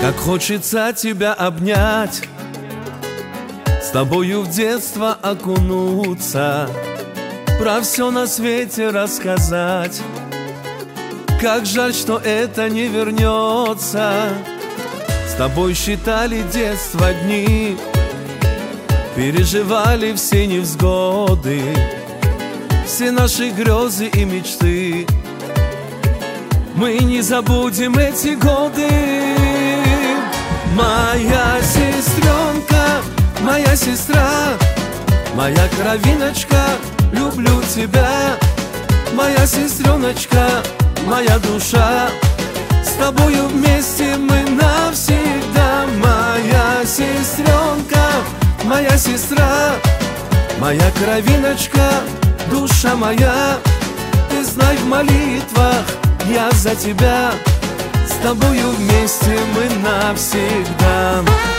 Как хочется тебя обнять, с тобою в детство окунуться, про все на свете рассказать. Как жаль, что это не вернется. С тобой считали детство дни, переживали все невзгоды, все наши грезы и мечты. Мы не забудем эти годы. Моя сестренка, моя сестра, моя кровиночка, люблю тебя. Моя сестреночка, моя душа, с тобою вместе мы навсегда. Моя сестренка, моя сестра, моя кровиночка, душа моя. Ты знай, в молитвах я за тебя, с тобою вместе мы навсегда.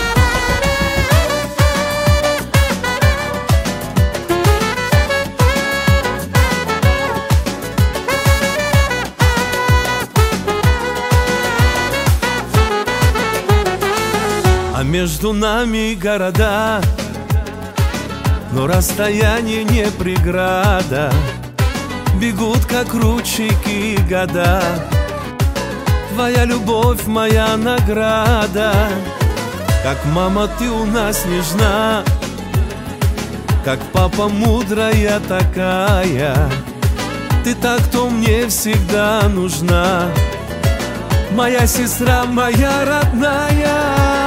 А между нами города, но расстояние не преграда. Бегут, как ручейки, года. Твоя любовь, моя награда. Как мама, ты у нас нежна, как папа, мудрая такая. Ты та, кто мне всегда нужна. Моя сестра, моя родная.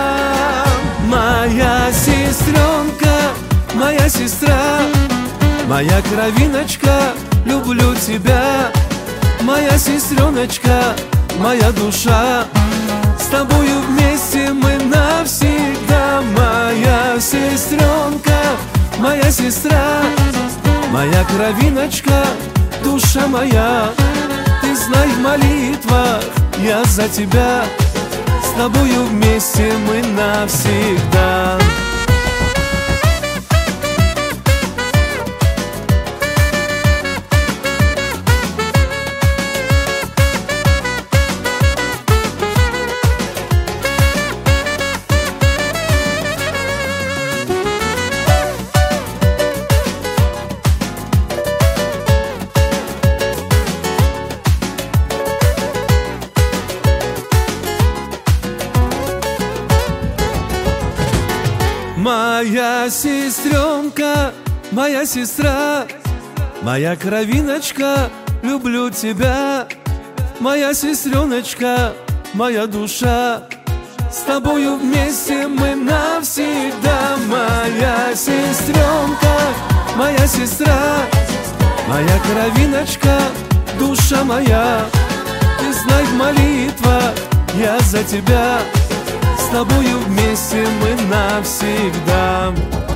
Моя сестренка, моя сестра, моя кровиночка, люблю тебя. Моя сестреночка, моя душа, с тобою вместе мы навсегда. Моя сестренка, моя сестра, моя кровиночка, душа моя. Ты знай, в молитвах я за тебя, с тобою вместе мы навсегда. Моя сестренка, моя сестра, моя кровиночка, люблю тебя. Моя сестреночка, моя душа, с тобою вместе мы навсегда. Моя сестренка, моя сестра, моя кровиночка, душа моя. Ты знай, в молитвах я за тебя, с тобою вместе мы навсегда.